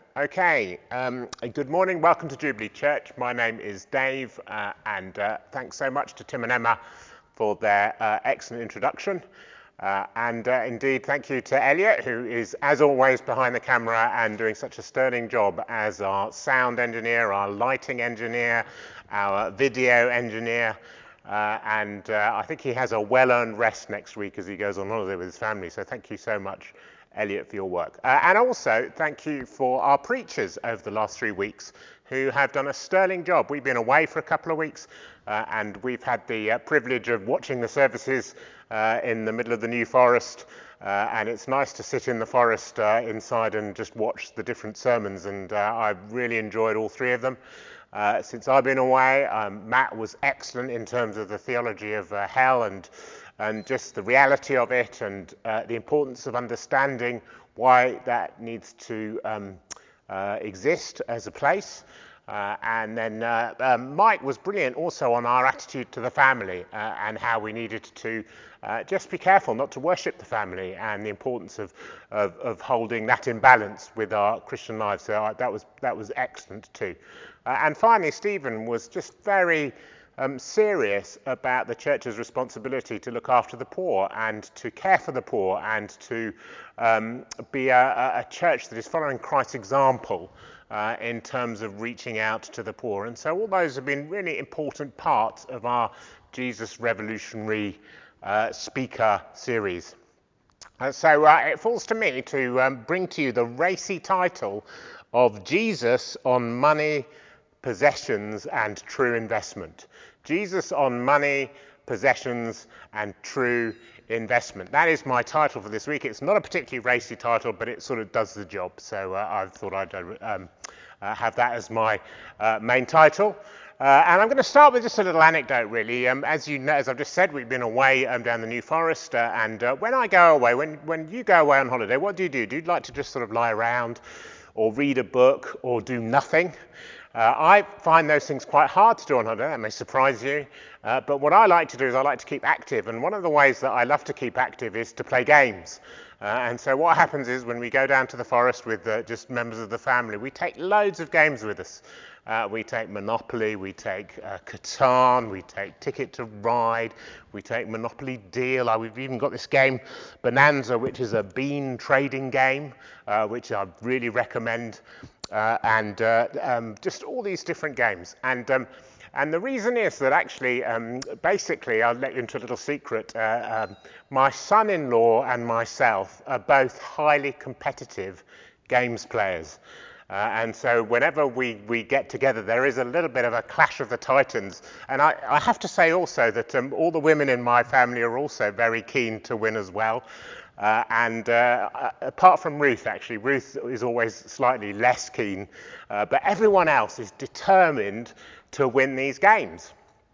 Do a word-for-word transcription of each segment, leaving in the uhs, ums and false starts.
Okay, um, good morning. Welcome to Jubilee Church. My name is Dave, uh, and uh, thanks so much to Tim and Emma for their uh, excellent introduction. Uh, and uh, indeed, thank you to Elliot, who is, as always, behind the camera and doing such a sterling job as our sound engineer, our lighting engineer, our video engineer. Uh, and uh, I think he has a well-earned rest next week as he goes on holiday with his family. So thank you so much, Elliot, for your work. Uh, and also, thank you for our preachers over the last three weeks who have done a sterling job. We've been away for a couple of weeks, uh, and we've had the uh, privilege of watching the services uh, in the middle of the New Forest. Uh, and it's nice to sit in the forest uh, inside and just watch the different sermons. And uh, I've really enjoyed all three of them. Uh, since I've been away, um, Matt was excellent in terms of the theology of uh, hell and and just the reality of it and uh, the importance of understanding why that needs to um, uh, exist as a place. Uh, and then uh, um, Mike was brilliant also on our attitude to the family uh, and how we needed to uh, just be careful not to worship the family and the importance of, of, of holding that in balance with our Christian lives. So uh, that was that was excellent too. Uh, and finally, Stephen was just very um, serious about the church's responsibility to look after the poor and to care for the poor and to um, be a, a church that is following Christ's example uh, in terms of reaching out to the poor. And so all those have been really important parts of our Jesus Revolutionary uh, Speaker series. Uh, so uh, it falls to me to um, bring to you the racy title of Jesus on Money, Possessions and True Investment. Jesus on Money, Possessions and True Investment. That is my title for this week. It's not a particularly racy title, but it sort of does the job. So uh, I thought I'd um, uh, have that as my uh, main title. Uh, and I'm going to start with just a little anecdote, really. Um, as you know, as I've just said, we've been away um, down the New Forest. Uh, and uh, when I go away, when, when you go away on holiday, what do you do? Do you like to just sort of lie around or read a book or do nothing? Uh, I find those things quite hard to do on holiday. That may surprise you. Uh, but what I like to do is I like to keep active. And one of the ways that I love to keep active is to play games. Uh, and so what happens is when we go down to the forest with uh, just members of the family, we take loads of games with us. Uh, we take Monopoly, we take uh, Catan, we take Ticket to Ride, we take Monopoly Deal. Uh, we've even got this game, Bonanza, which is a bean trading game, uh, which I really recommend. Uh, and uh, um, just all these different games. And um, and the reason is that actually, um, basically, I'll let you into a little secret. Uh, um, my son-in-law and myself are both highly competitive games players. Uh, and so whenever we, we get together, there is a little bit of a clash of the titans. And I, I have to say also that um, all the women in my family are also very keen to win as well. Uh, and uh, apart from Ruth, actually, Ruth is always slightly less keen. Uh, but everyone else is determined to win these games.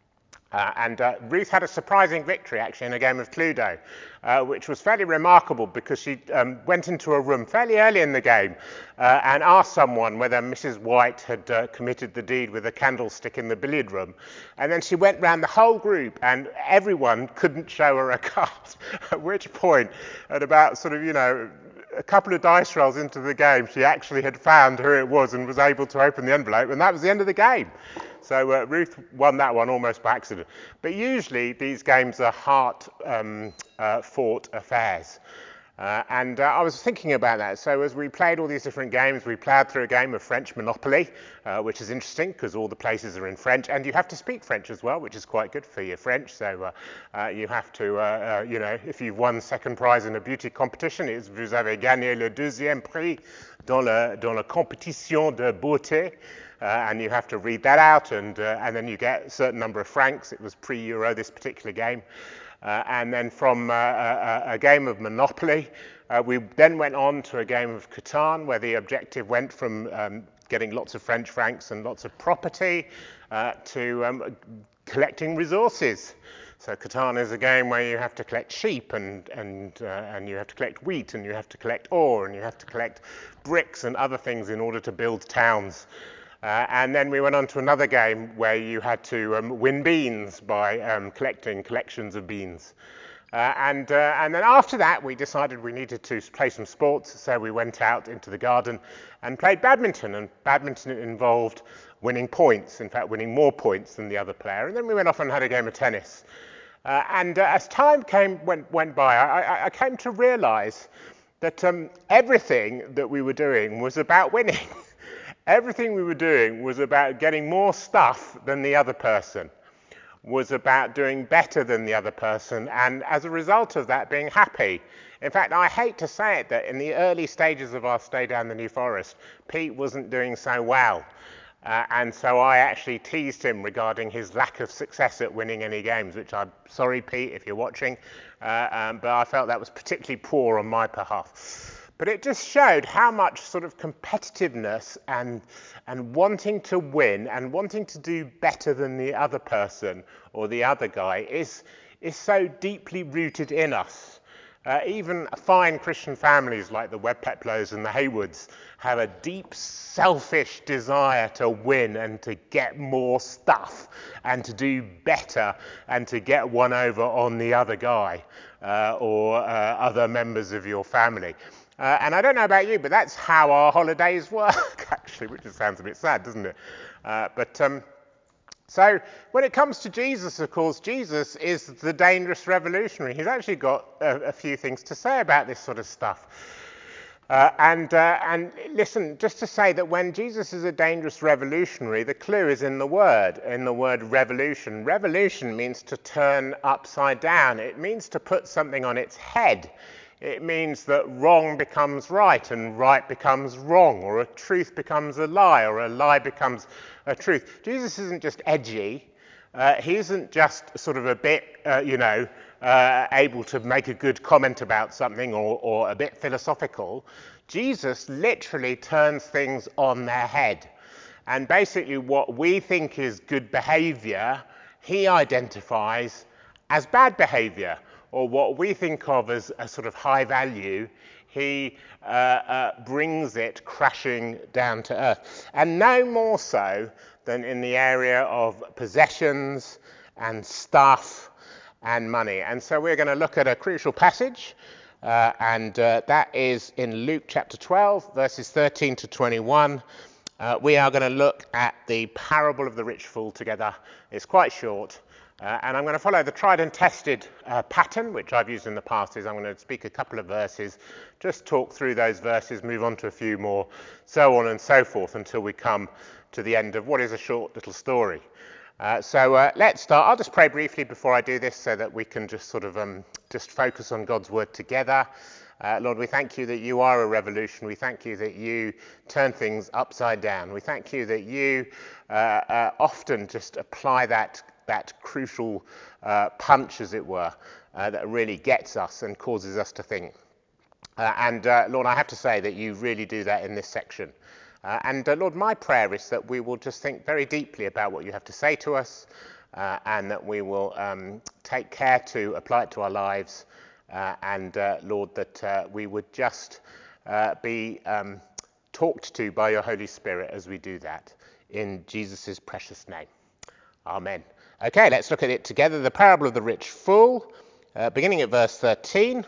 Uh, and uh, Ruth had a surprising victory, actually, in a game of Cluedo, uh, which was fairly remarkable because she um, went into a room fairly early in the game uh, and asked someone whether Missus White had uh, committed the deed with a candlestick in the billiard room. And then she went round the whole group and everyone couldn't show her a card, at which point, at about sort of, you know, a couple of dice rolls into the game, she actually had found who it was and was able to open the envelope, and that was the end of the game. So uh, Ruth won that one almost by accident. But usually these games are heart um, uh, fought affairs. Uh, and uh, I was thinking about that. So as we played all these different games, we ploughed through a game of French Monopoly, uh, which is interesting because all the places are in French, and you have to speak French as well, which is quite good for your French. So uh, uh, you have to, uh, uh, you know, if you've won second prize in a beauty competition, it's vous avez gagné le deuxième prix dans la, dans la compétition de beauté. Uh, and you have to read that out, and, uh, and then you get a certain number of francs. It was pre-Euro, this particular game. Uh, and then from uh, a, a game of Monopoly, uh, we then went on to a game of Catan, where the objective went from um, getting lots of French francs and lots of property uh, to um, collecting resources. So Catan is a game where you have to collect sheep and, and, uh, and you have to collect wheat and you have to collect ore and you have to collect bricks and other things in order to build towns. Uh, and then we went on to another game where you had to um, win beans by um, collecting collections of beans. Uh, and, uh, and then after that, we decided we needed to play some sports, so we went out into the garden and played badminton. And badminton involved winning points, in fact, winning more points than the other player. And then we went off and had a game of tennis. Uh, and uh, as time came went, went by, I, I, I came to realize that um, everything that we were doing was about winning. Everything we were doing was about getting more stuff than the other person, was about doing better than the other person, and as a result of that, being happy. In fact, I hate to say it, that in the early stages of our stay down the New Forest, Pete wasn't doing so well. Uh, and so I actually teased him regarding his lack of success at winning any games, which I'm sorry, Pete, if you're watching, uh, um, but I felt that was particularly poor on my behalf. But it just showed how much sort of competitiveness and and wanting to win and wanting to do better than the other person or the other guy is is so deeply rooted in us. Uh, even fine Christian families like the Webb-Peplows and the Haywoods have a deep selfish desire to win and to get more stuff and to do better and to get one over on the other guy uh, or uh, other members of your family. Uh, and I don't know about you, but that's how our holidays work, actually, which just sounds a bit sad, doesn't it? Uh, but um, so when it comes to Jesus, of course, Jesus is the dangerous revolutionary. He's actually got a, a few things to say about this sort of stuff. Uh, and, uh, and listen, just to say that when Jesus is a dangerous revolutionary, the clue is in the word, in the word revolution. Revolution means to turn upside down. It means to put something on its head. It means that wrong becomes right and right becomes wrong, or a truth becomes a lie, or a lie becomes a truth. Jesus isn't just edgy. Uh, he isn't just sort of a bit, uh, you know, uh, able to make a good comment about something or, or a bit philosophical. Jesus literally turns things on their head. And basically what we think is good behavior, he identifies as bad behavior, or what we think of as a sort of high value, he uh, uh, brings it crashing down to earth. And no more so than in the area of possessions and stuff and money. And so we're going to look at a crucial passage, uh, and uh, that is in Luke chapter twelve, verses thirteen to twenty-one. Uh, we are going to look at the parable of the rich fool together. It's quite short. Uh, and I'm going to follow the tried and tested uh, pattern, which I've used in the past. Is I'm going to speak a couple of verses, just talk through those verses, move on to a few more, so on and so forth, until we come to the end of what is a short little story. Uh, so uh, let's start. I'll just pray briefly before I do this so that we can just sort of um, just focus on God's word together. Uh, Lord, we thank you that you are a revolution. We thank you that you turn things upside down. We thank you that you uh, uh, often just apply that that crucial uh, punch, as it were, uh, that really gets us and causes us to think. Uh, and uh, Lord, I have to say that you really do that in this section. Uh, and uh, Lord, my prayer is that we will just think very deeply about what you have to say to us, uh, and that we will um, take care to apply it to our lives. Uh, and uh, Lord, that uh, we would just uh, be um, talked to by your Holy Spirit as we do that. In Jesus' precious name. Amen. Okay, let's look at it together. The parable of the rich fool, uh, beginning at verse thirteen.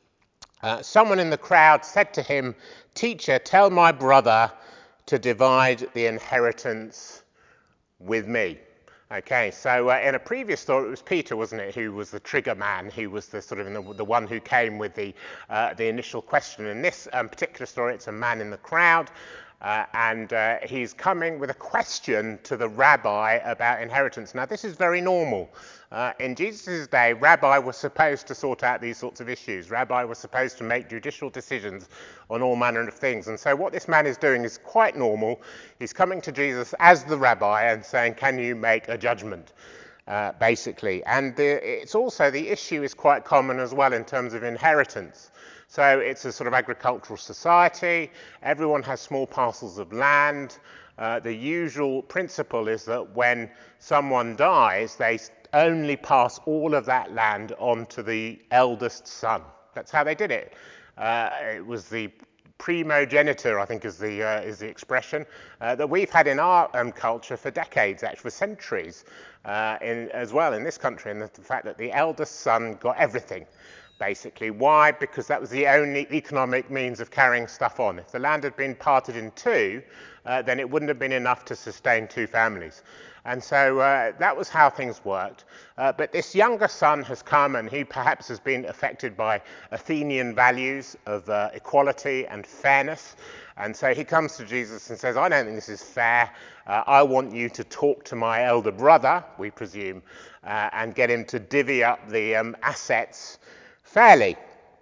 Uh, someone in the crowd said to him, "Teacher, tell my brother to divide the inheritance with me." Okay, so uh, in a previous story, it was Peter, wasn't it, who was the trigger man, who was the sort of the, the one who came with the uh, the initial question. In this um, particular story, it's a man in the crowd. Uh, and uh, he's coming with a question to the rabbi about inheritance. Now, this is very normal. Uh, in Jesus' day, rabbi was supposed to sort out these sorts of issues. Rabbi was supposed to make judicial decisions on all manner of things. And so what this man is doing is quite normal. He's coming to Jesus as the rabbi and saying, can you make a judgment, uh, basically. And the, it's also, the issue is quite common as well in terms of inheritance. So it's a sort of agricultural society. Everyone has small parcels of land. Uh, the usual principle is that when someone dies, they only pass all of that land on to the eldest son. That's how they did it. Uh, it was the primogenitor, I think is the uh, is the expression, uh, that we've had in our um, culture for decades, actually for centuries, uh, in, as well in this country, and the, the fact that the eldest son got everything, basically. Why? Because that was the only economic means of carrying stuff on. If the land had been parted in two, uh, then it wouldn't have been enough to sustain two families. And so uh, that was how things worked. Uh, but this younger son has come, and he perhaps has been affected by Athenian values of uh, equality and fairness. And so he comes to Jesus and says, I don't think this is fair. Uh, I want you to talk to my elder brother, we presume, uh, and get him to divvy up the um, assets fairly.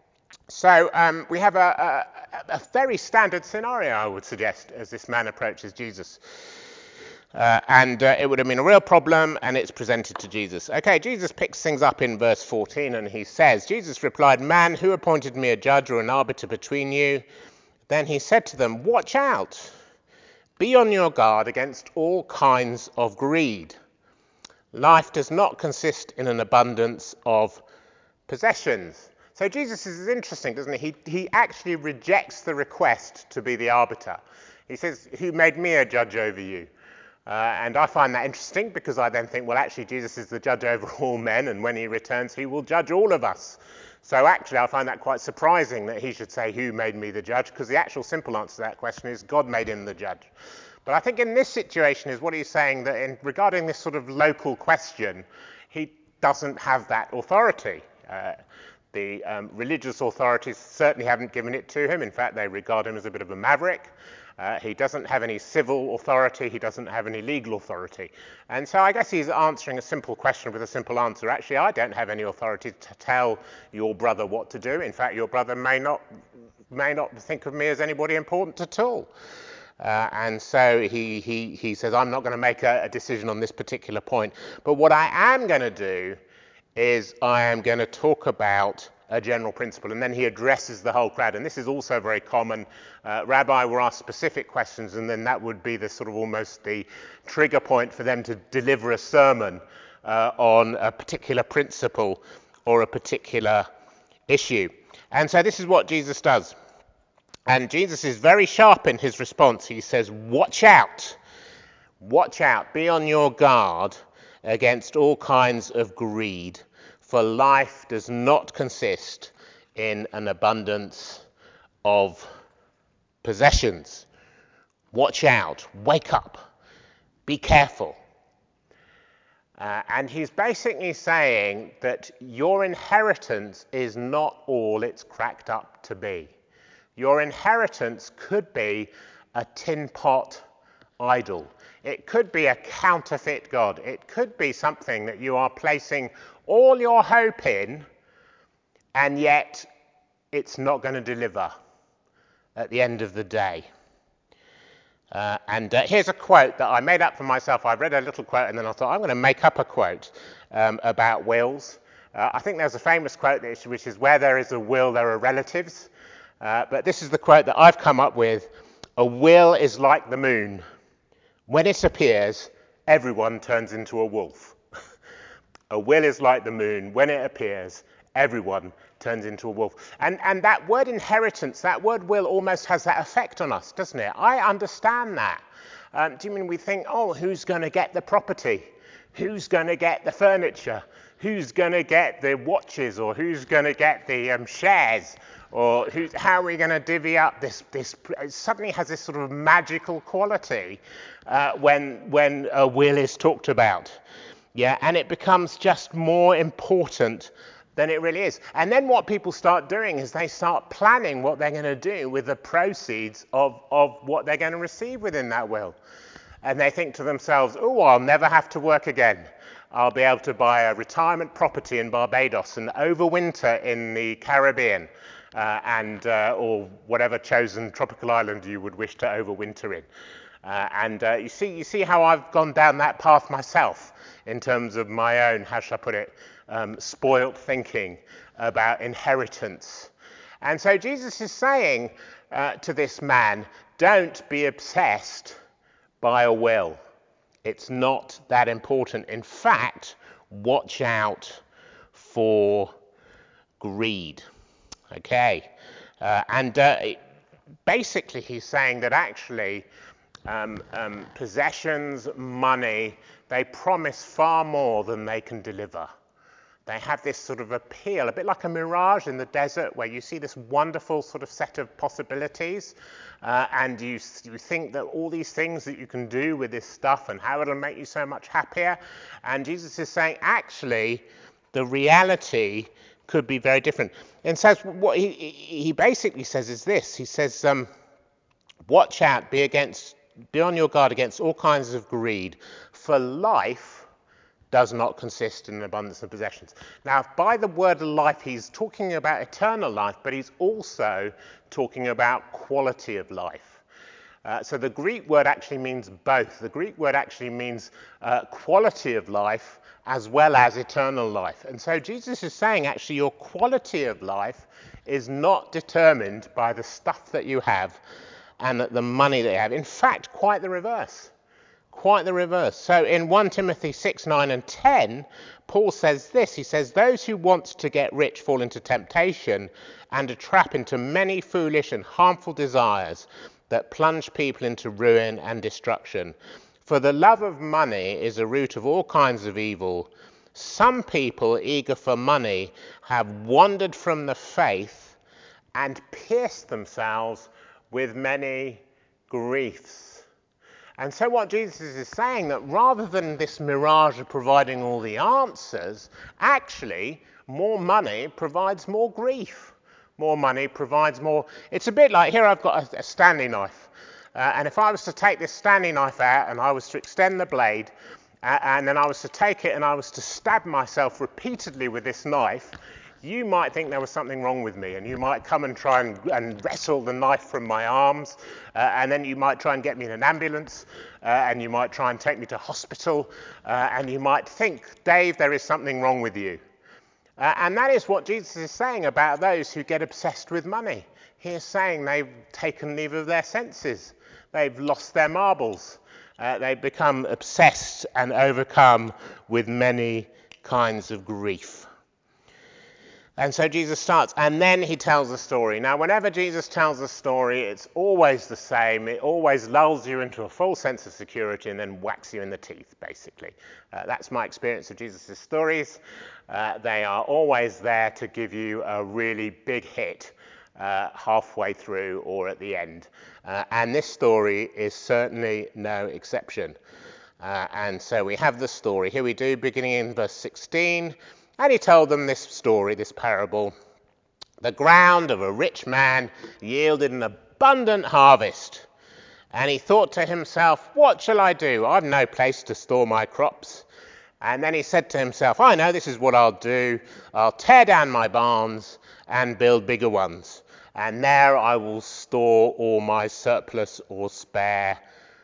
So um, we have a, a, a very standard scenario, I would suggest, as this man approaches Jesus. Uh, and uh, it would have been a real problem, and it's presented to Jesus. Okay, Jesus picks things up in verse fourteen, and he says, Jesus replied, Man, who appointed me a judge or an arbiter between you? Then he said to them, Watch out. Be on your guard against all kinds of greed. Life does not consist in an abundance of possessions. So Jesus is interesting, doesn't he? He, he actually rejects the request to be the arbiter. He says, Who made me a judge over you? Uh, and I find that interesting because I then think, well, actually, Jesus is the judge over all men, and when he returns, he will judge all of us. So actually, I find that quite surprising that he should say, who made me the judge? Because the actual simple answer to that question is God made him the judge. But I think in this situation is what he's saying, that in regarding this sort of local question, he doesn't have that authority. Uh, the um, religious authorities certainly haven't given it to him. In fact, they regard him as a bit of a maverick. Uh, he doesn't have any civil authority, he doesn't have any legal authority. And so I guess he's answering a simple question with a simple answer. Actually, I don't have any authority to tell your brother what to do. In fact, your brother may not may not think of me as anybody important at all. Uh, and so he, he, he says, I'm not going to make a, a decision on this particular point. But what I am going to do is I am going to talk about a general principle, and then he addresses the whole crowd. And this is also very common. Uh, Rabbi will ask specific questions, and then that would be the sort of almost the trigger point for them to deliver a sermon uh, on a particular principle or a particular issue. And so this is what Jesus does. And Jesus is very sharp in his response. He says, watch out, watch out, be on your guard against all kinds of greed. For life does not consist in an abundance of possessions. Watch out, wake up, be careful. Uh, and he's basically saying that your inheritance is not all it's cracked up to be. Your inheritance could be a tin pot idol. It could be a counterfeit God. It could be something that you are placing all your hope in, and yet it's not going to deliver at the end of the day. Uh, and uh, here's a quote that I made up for myself. I read a little quote, and then I thought, I'm going to make up a quote um, about wills. Uh, I think there's a famous quote which is, where there is a will, there are relatives. Uh, but this is the quote that I've come up with. A will is like the moon. When it appears, everyone turns into a wolf. A will is like the moon. When it appears, everyone turns into a wolf. And, and that word inheritance, that word will almost has that effect on us, doesn't it? I understand that. Um, do you mean we think, oh, who's going to get the property? Who's going to get the furniture? Who's going to get the watches? Or who's going to get the um, shares? Or who's, how are we going to divvy up this? This it suddenly has this sort of magical quality uh, when when a will is talked about. Yeah, and it becomes just more important than it really is. And then what people start doing is they start planning what they're going to do with the proceeds of, of what they're going to receive within that will. And they think to themselves, oh, I'll never have to work again. I'll be able to buy a retirement property in Barbados and overwinter in the Caribbean, uh, and uh, or whatever chosen tropical island you would wish to overwinter in. Uh, and uh, you see, you see how I've gone down that path myself in terms of my own, how shall I put it, um, spoilt thinking about inheritance. And so Jesus is saying uh, to this man, don't be obsessed by a will. It's not that important. In fact, watch out for greed. Okay, uh, and uh, basically he's saying that actually um, um, possessions, money, they promise far more than they can deliver. They have this sort of appeal, a bit like a mirage in the desert, where you see this wonderful sort of set of possibilities, uh, and you, you think that all these things that you can do with this stuff and how it'll make you so much happier. And Jesus is saying, actually, the reality could be very different. And says what he, he basically says is this. He says, um, watch out, be against, be on your guard against all kinds of greed, for life does not consist in an abundance of possessions. Now, by the word life, he's talking about eternal life, but he's also talking about quality of life. Uh, so the Greek word actually means both. The Greek word actually means uh, quality of life as well as eternal life. And so Jesus is saying actually your quality of life is not determined by the stuff that you have and the money that you have. In fact, quite the reverse. Quite the reverse. So in First Timothy six, nine and ten, Paul says this. He says, those who want to get rich fall into temptation and a trap into many foolish and harmful desires that plunge people into ruin and destruction. For the love of money is a root of all kinds of evil. Some people eager for money have wandered from the faith and pierced themselves with many griefs. And so what Jesus is saying, that rather than this mirage of providing all the answers, actually more money provides more grief. More money provides more. It's a bit like, here I've got a, a Stanley knife. Uh, and if I was to take this Stanley knife out and I was to extend the blade, uh, and then I was to take it and I was to stab myself repeatedly with this knife, you might think there was something wrong with me, and you might come and try and, and wrestle the knife from my arms, uh, and then you might try and get me in an ambulance, uh, and you might try and take me to hospital, uh, and you might think, Dave, there is something wrong with you. Uh, and that is what Jesus is saying about those who get obsessed with money. He is saying they've taken leave of their senses. They've lost their marbles. Uh, they've become obsessed and overcome with many kinds of grief. And so Jesus starts, and then he tells a story. Now, whenever Jesus tells a story, it's always the same. It always lulls you into a full sense of security and then whacks you in the teeth, basically. Uh, that's my experience of Jesus' stories. Uh, they are always there to give you a really big hit uh, halfway through or at the end. Uh, and this story is certainly no exception. Uh, and so we have the story. Here we do, beginning in verse sixteen. And he told them this story, this parable. The ground of a rich man yielded an abundant harvest. And he thought to himself, what shall I do? I've no place to store my crops. And then he said to himself, I know, this is what I'll do. I'll tear down my barns and build bigger ones. And there I will store all my surplus or spare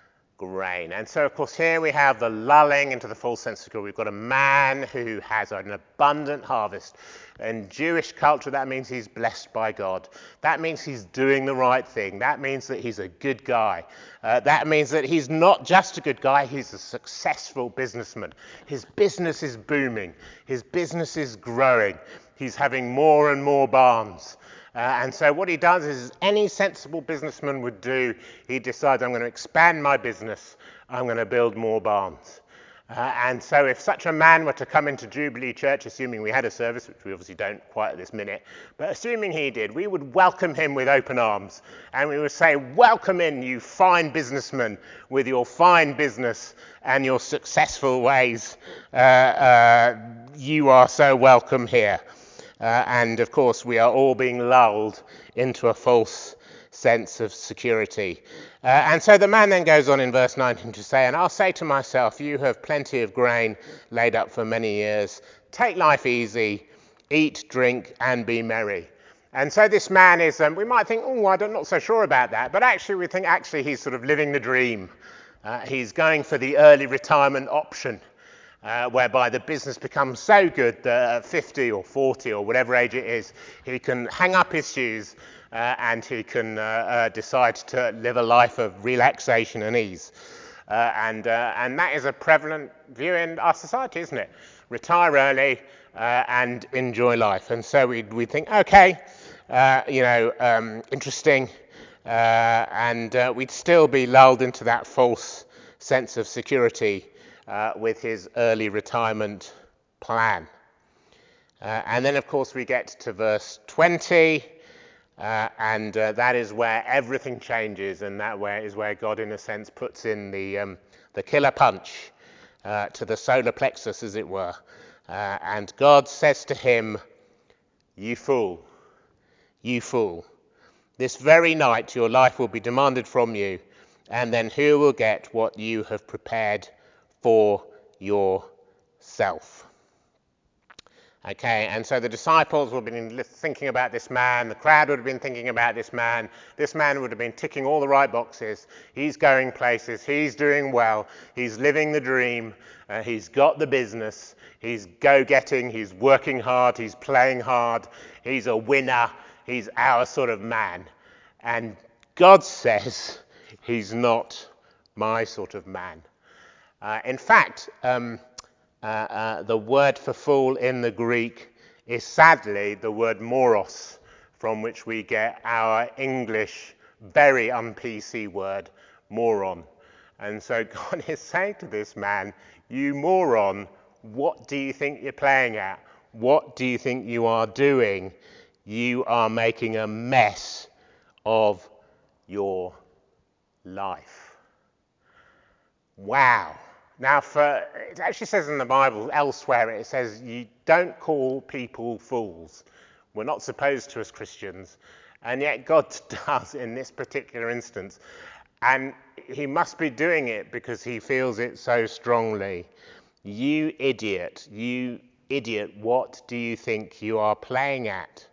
grain. And so, of course, here we have the lulling into the full sense of security. We've got a man who has an abundant harvest. In Jewish culture, that means he's blessed by God. That means he's doing the right thing. That means that he's a good guy. Uh, that means that he's not just a good guy, he's a successful businessman. His business is booming. His business is growing. He's having more and more barns. Uh, and so what he does is, any sensible businessman would do, he decides, I'm going to expand my business, I'm going to build more barns. Uh, and so if such a man were to come into Jubilee Church, assuming we had a service, which we obviously don't quite at this minute, but assuming he did, we would welcome him with open arms. And we would say, welcome in, you fine businessman, with your fine business and your successful ways. Uh, uh, you are so welcome here. Uh, and, of course, we are all being lulled into a false sense of security. Uh, and so the man then goes on in verse nineteen to say, and I'll say to myself, you have plenty of grain laid up for many years. Take life easy, eat, drink, and be merry. And so this man is, um, we might think, oh, I'm not so sure about that. But actually, we think actually he's sort of living the dream. Uh, he's going for the early retirement option. Uh, whereby the business becomes so good that at fifty or forty or whatever age it is, he can hang up his shoes uh, and he can uh, uh, decide to live a life of relaxation and ease. Uh, and, uh, and that is a prevalent view in our society, isn't it? Retire early uh, and enjoy life. And so we we think, okay, uh, you know, um, interesting. uh, and uh, we'd still be lulled into that false sense of security uh, with his early retirement plan. Uh, and then, of course, we get to verse twenty, uh, and uh, that is where everything changes, and that where is where God, in a sense, puts in the um, the killer punch uh, to the solar plexus, as it were. Uh, and God says to him, "You fool, you fool. This very night your life will be demanded from you, and then who will get what you have prepared for yourself?" Okay, and so the disciples would have been thinking about this man, the crowd would have been thinking about this man, this man would have been ticking all the right boxes, he's going places, he's doing well, he's living the dream, uh, he's got the business, he's go-getting, he's working hard, he's playing hard, he's a winner, he's our sort of man. And God says he's not my sort of man. Uh, in fact, um, Uh, uh, the word for fool in the Greek is sadly the word moros, from which we get our English very un-P C word moron. And so God is saying to this man, "You moron, what do you think you're playing at? What do you think you are doing? You are making a mess of your life." Wow. Now, for, it actually says in the Bible, elsewhere, it says you don't call people fools. We're not supposed to as Christians, and yet God does in this particular instance. And he must be doing it because he feels it so strongly. You idiot, you idiot, what do you think you are playing at?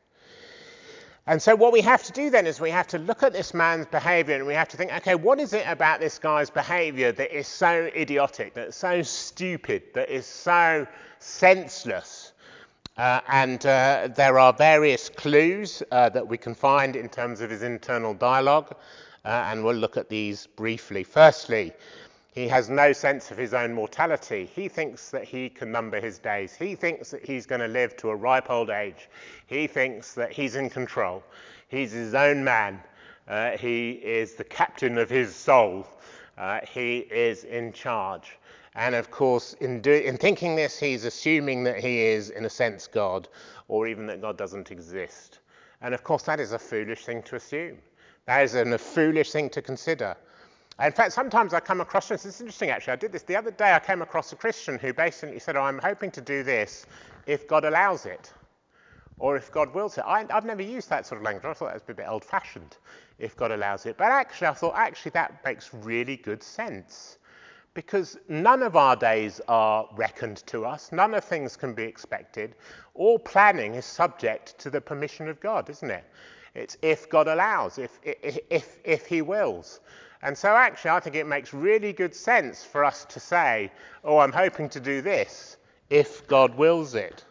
And so what we have to do then is we have to look at this man's behavior and we have to think, okay, what is it about this guy's behavior that is so idiotic, that's so stupid, that is so senseless? Uh, and uh, there are various clues uh, that we can find in terms of his internal dialogue, uh, and we'll look at these briefly. Firstly, he has no sense of his own mortality. He thinks that he can number his days. He thinks that he's going to live to a ripe old age. He thinks that he's in control. He's his own man. Uh, he is the captain of his soul. Uh, he is in charge. And of course, in, do, in thinking this, he's assuming that he is, in a sense, God, or even that God doesn't exist. And of course, that is a foolish thing to assume. That is a foolish thing to consider. In fact, sometimes I come across this. It's interesting, actually. I did this the other day. I came across a Christian who basically said, "Oh, I'm hoping to do this if God allows it, or if God wills it." I, I've never used that sort of language. I thought that was a bit old-fashioned, if God allows it. But actually, I thought, actually, that makes really good sense. Because none of our days are reckoned to us. None of things can be expected. All planning is subject to the permission of God, isn't it? It's if God allows, if, if, if, if he wills. And so actually, I think it makes really good sense for us to say, "Oh, I'm hoping to do this if God wills it."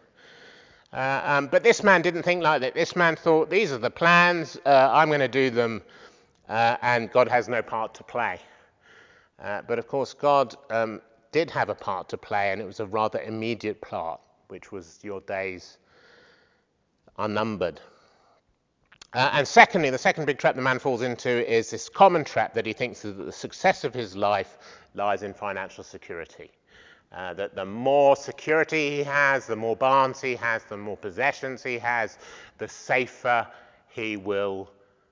Uh, um, but this man didn't think like that. This man thought, these are the plans, uh, I'm going to do them, uh, and God has no part to play. Uh, but of course, God um, did have a part to play, and it was a rather immediate part, which was your days are numbered. Uh, and secondly, the second big trap the man falls into is this common trap that he thinks that the success of his life lies in financial security. Uh, that the more security he has, the more barns he has, the more possessions he has, the safer he will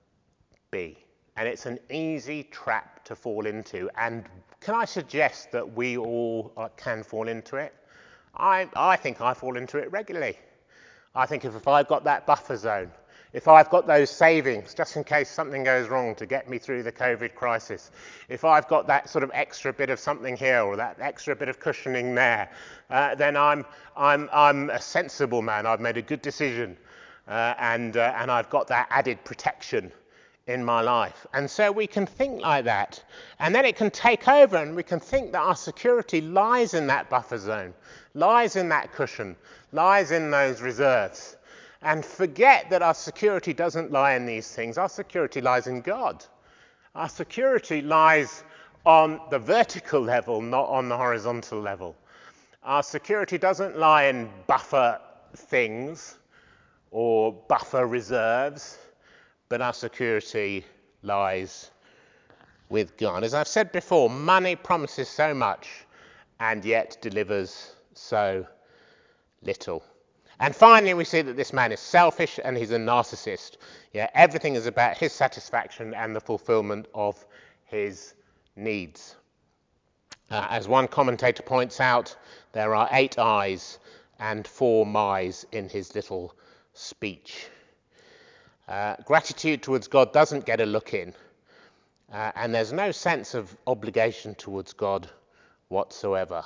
be. And it's an easy trap to fall into. And can I suggest that we all uh, can fall into it? I, I think I fall into it regularly. I think if, if I've got that buffer zone, if I've got those savings, just in case something goes wrong to get me through the COVID crisis, if I've got that sort of extra bit of something here or that extra bit of cushioning there, uh, then I'm, I'm, I'm a sensible man. I've made a good decision, uh, and, uh, and I've got that added protection in my life. And so we can think like that. And then it can take over, and we can think that our security lies in that buffer zone, lies in that cushion, lies in those reserves. And forget that our security doesn't lie in these things. Our security lies in God. Our security lies on the vertical level, not on the horizontal level. Our security doesn't lie in buffer things or buffer reserves, but our security lies with God. As I've said before, money promises so much and yet delivers so little. And finally, we see that this man is selfish and he's a narcissist. Yeah, everything is about his satisfaction and the fulfillment of his needs. Uh, as one commentator points out, there are eight I's and four my's in his little speech. Uh, gratitude towards God doesn't get a look in, uh, and there's no sense of obligation towards God whatsoever.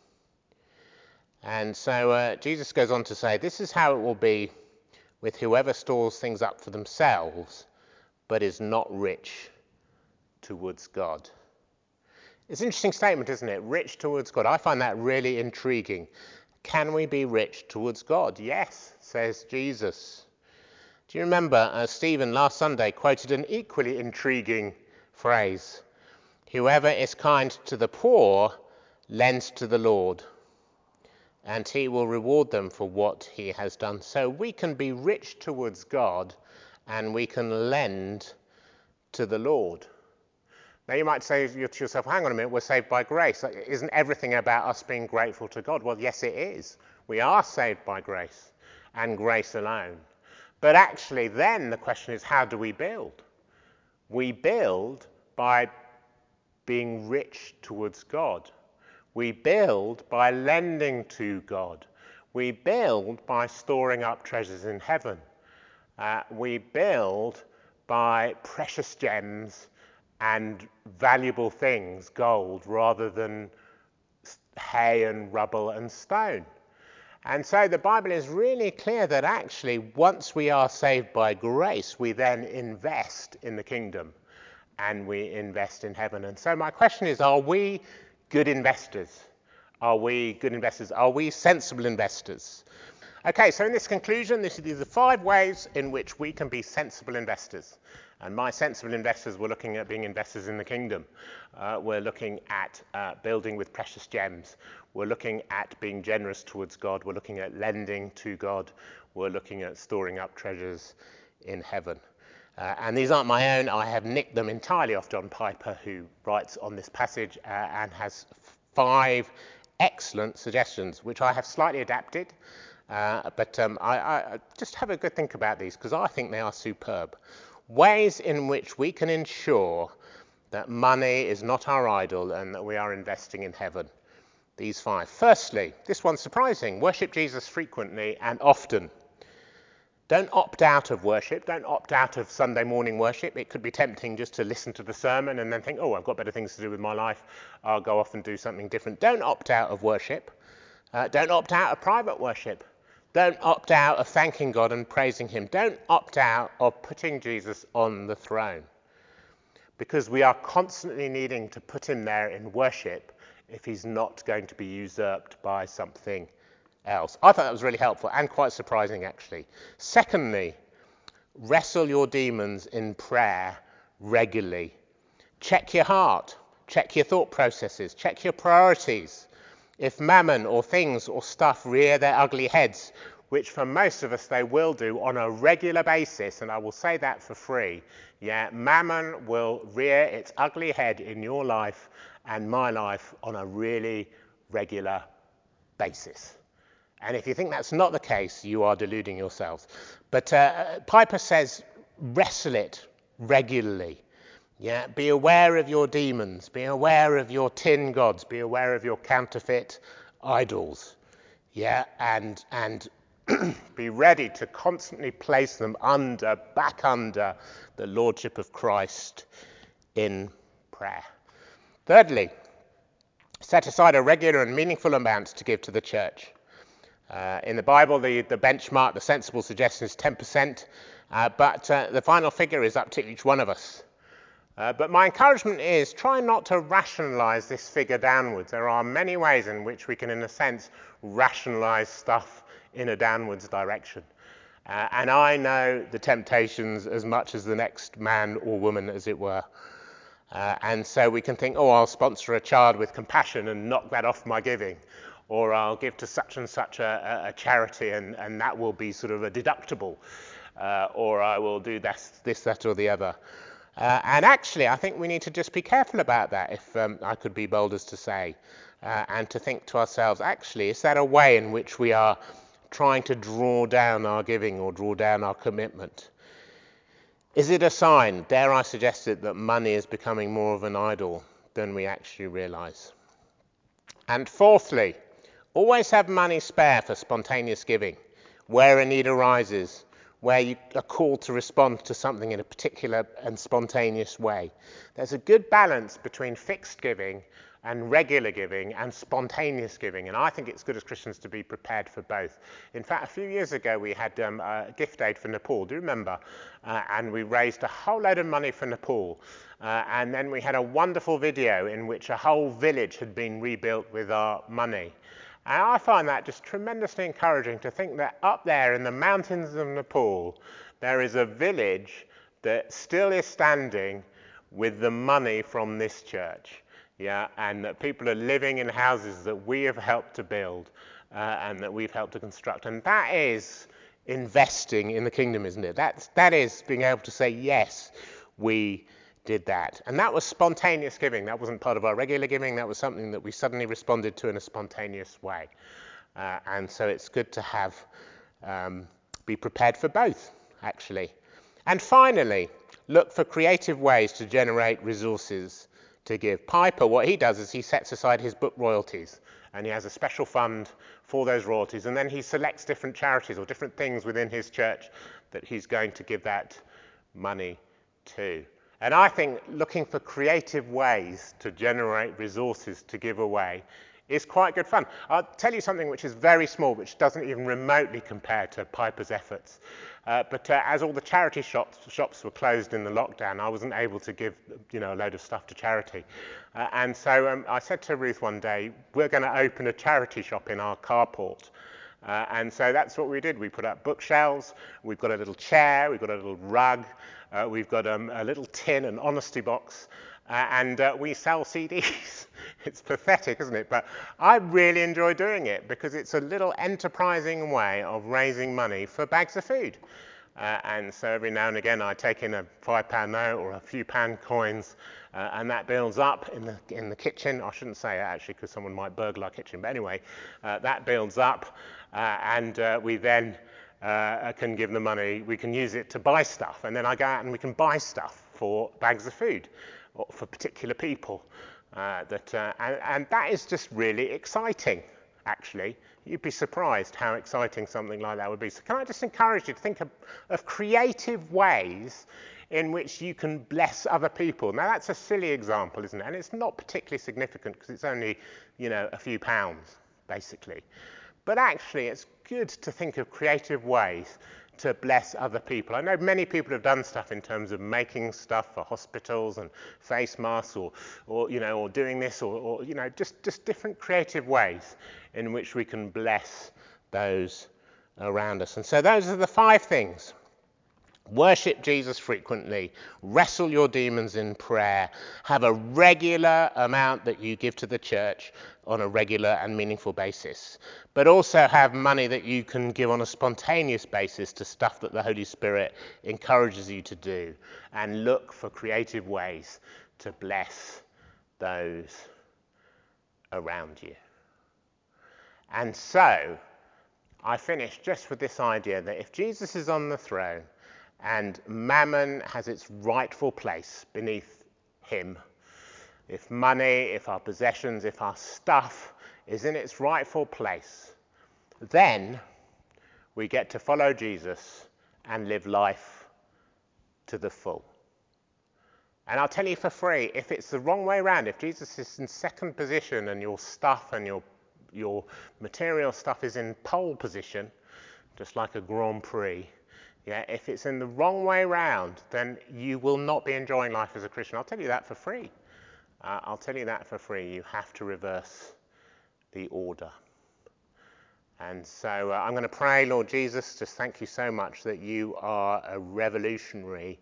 And so uh, Jesus goes on to say, this is how it will be with whoever stores things up for themselves, but is not rich towards God. It's an interesting statement, isn't it? Rich towards God. I find that really intriguing. Can we be rich towards God? Yes, says Jesus. Do you remember uh, Stephen last Sunday quoted an equally intriguing phrase? Whoever is kind to the poor lends to the Lord, and he will reward them for what he has done. So we can be rich towards God and we can lend to the Lord. Now you might say to yourself, hang on a minute, we're saved by grace. Isn't everything about us being grateful to God? Well, yes, it is. We are saved by grace and grace alone. But actually then the question is, how do we build? We build by being rich towards God. We build by lending to God. We build by storing up treasures in heaven. Uh, we build by precious gems and valuable things, gold, rather than hay and rubble and stone. And so the Bible is really clear that actually once we are saved by grace, we then invest in the kingdom and we invest in heaven. And so my question is, are we good investors? Are we good investors? Are we sensible investors? Okay, so in this conclusion, this, these are five ways in which we can be sensible investors. And my sensible investors, we're looking at being investors in the kingdom. Uh, we're looking at uh, building with precious gems. We're looking at being generous towards God. We're looking at lending to God. We're looking at storing up treasures in heaven. Uh, and these aren't my own. I have nicked them entirely off John Piper, who writes on this passage uh, and has five excellent suggestions, which I have slightly adapted. Uh, but um, I, I just have a good think about these because I think they are superb. Ways in which we can ensure that money is not our idol and that we are investing in heaven. These five. Firstly, this one's surprising. Worship Jesus frequently and often. Don't opt out of worship. Don't opt out of Sunday morning worship. It could be tempting just to listen to the sermon and then think, oh, I've got better things to do with my life. I'll go off and do something different. Don't opt out of worship. Uh, don't opt out of private worship. Don't opt out of thanking God and praising him. Don't opt out of putting Jesus on the throne, because we are constantly needing to put him there in worship if he's not going to be usurped by something else. I thought that was really helpful and quite surprising, actually. Secondly, wrestle your demons in prayer regularly. Check your heart. Check your thought processes. Check your priorities. If mammon or things or stuff rear their ugly heads, which for most of us they will do on a regular basis, and I will say that for free, yeah, mammon will rear its ugly head in your life and my life on a really regular basis. And if you think that's not the case, you are deluding yourselves. But uh, Piper says, wrestle it regularly. Yeah, be aware of your demons, be aware of your tin gods, be aware of your counterfeit idols. Yeah, and and be ready to constantly place them under, back under the lordship of Christ in prayer. Thirdly, set aside a regular and meaningful amount to give to the church. Uh, in the Bible, the, the benchmark, the sensible suggestion is ten percent, uh, but uh, the final figure is up to each one of us. Uh, but my encouragement is try not to rationalize this figure downwards. There are many ways in which we can, in a sense, rationalize stuff in a downwards direction. Uh, and I know the temptations as much as the next man or woman, as it were. Uh, and so we can think, oh, I'll sponsor a child with compassion and knock that off my giving. Or I'll give to such and such a, a charity and, and that will be sort of a deductible. Uh, or I will do this, this, that or the other. Uh, and actually, I think we need to just be careful about that, if um, I could be bold as to say, uh, and to think to ourselves, actually, is that a way in which we are trying to draw down our giving or draw down our commitment? Is it a sign, dare I suggest it, that money is becoming more of an idol than we actually realise? And fourthly, always have money spare for spontaneous giving, where a need arises, where you are called to respond to something in a particular and spontaneous way. There's a good balance between fixed giving and regular giving and spontaneous giving, and I think it's good as Christians to be prepared for both. In fact, a few years ago we had um, a gift aid for Nepal, do you remember? Uh, and we raised a whole load of money for Nepal, uh, and then we had a wonderful video in which a whole village had been rebuilt with our money. And I find that just tremendously encouraging to think that up there in the mountains of Nepal, there is a village that still is standing with the money from this church. Yeah, and that people are living in houses that we have helped to build uh, and that we've helped to construct. And that is investing in the kingdom, isn't it? That's, that is being able to say, yes, we did that. And that was spontaneous giving. That wasn't part of our regular giving. That was something that we suddenly responded to in a spontaneous way. Uh, and so it's good to have, um, be prepared for both, actually. And finally, look for creative ways to generate resources to give. Piper, what he does is he sets aside his book royalties, and he has a special fund for those royalties, and then he selects different charities or different things within his church that he's going to give that money to. And I think looking for creative ways to generate resources to give away is quite good fun. I'll tell you something which is very small, which doesn't even remotely compare to Piper's efforts. Uh, but uh, as all the charity shops, shops were closed in the lockdown, I wasn't able to give, you know, a load of stuff to charity. Uh, and so um, I said to Ruth one day, we're going to open a charity shop in our carport. Uh, and so that's what we did. We put up bookshelves, we've got a little chair, we've got a little rug, uh, we've got um, a little tin, an honesty box, uh, and uh, we sell C Ds. It's pathetic, isn't it? But I really enjoy doing it because it's a little enterprising way of raising money for bags of food. Uh, and so every now and again I take in a five pound note or a few pound coins, uh, and that builds up in the in the kitchen. I shouldn't say that actually because someone might burgle our kitchen, but anyway, uh, that builds up, uh, and uh, we then uh, can give the money, we can use it to buy stuff, and then I go out and we can buy stuff for bags of food or for particular people. Uh, that uh, and, and that is just really exciting, actually. You'd be surprised how exciting something like that would be. So can I just encourage you to think of, of creative ways in which you can bless other people. Now that's a silly example, isn't it? And it's not particularly significant because it's only, you know, a few pounds, basically. But actually it's good to think of creative ways to bless other people. I know many people have done stuff in terms of making stuff for hospitals and face masks, or, or you know, or doing this, or, or you know, just, just different creative ways in which we can bless those around us. And so those are the five things. Worship Jesus frequently, wrestle your demons in prayer, have a regular amount that you give to the church on a regular and meaningful basis, but also have money that you can give on a spontaneous basis to stuff that the Holy Spirit encourages you to do, and look for creative ways to bless those around you. And so I finish just with this idea that if Jesus is on the throne, and mammon has its rightful place beneath him, if money, if our possessions, if our stuff is in its rightful place, then we get to follow Jesus and live life to the full. And I'll tell you for free, if it's the wrong way around, if Jesus is in second position and your stuff and your, your material stuff is in pole position, just like a Grand Prix, yeah, if it's in the wrong way round, then you will not be enjoying life as a Christian. I'll tell you that for free. Uh, I'll tell you that for free. You have to reverse the order. And so uh, I'm going to pray, Lord Jesus, just thank you so much that you are a revolutionary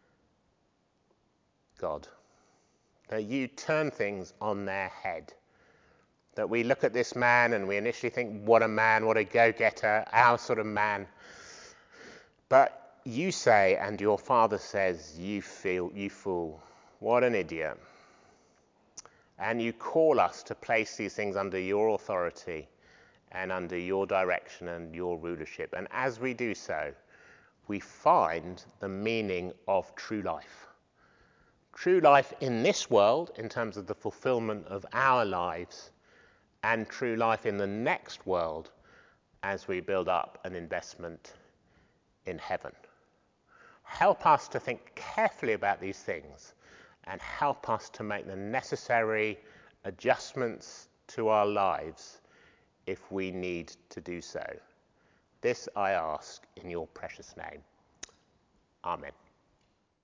God. That you turn things on their head. That we look at this man and we initially think, what a man, what a go-getter, our sort of man. But you say, and your father says, you feel, you fool, what an idiot. And you call us to place these things under your authority and under your direction and your rulership. And as we do so, we find the meaning of true life. True life in this world, in terms of the fulfillment of our lives, and true life in the next world as we build up an investment in heaven. Help us to think carefully about these things and help us to make the necessary adjustments to our lives if we need to do so. This I ask in your precious name. Amen.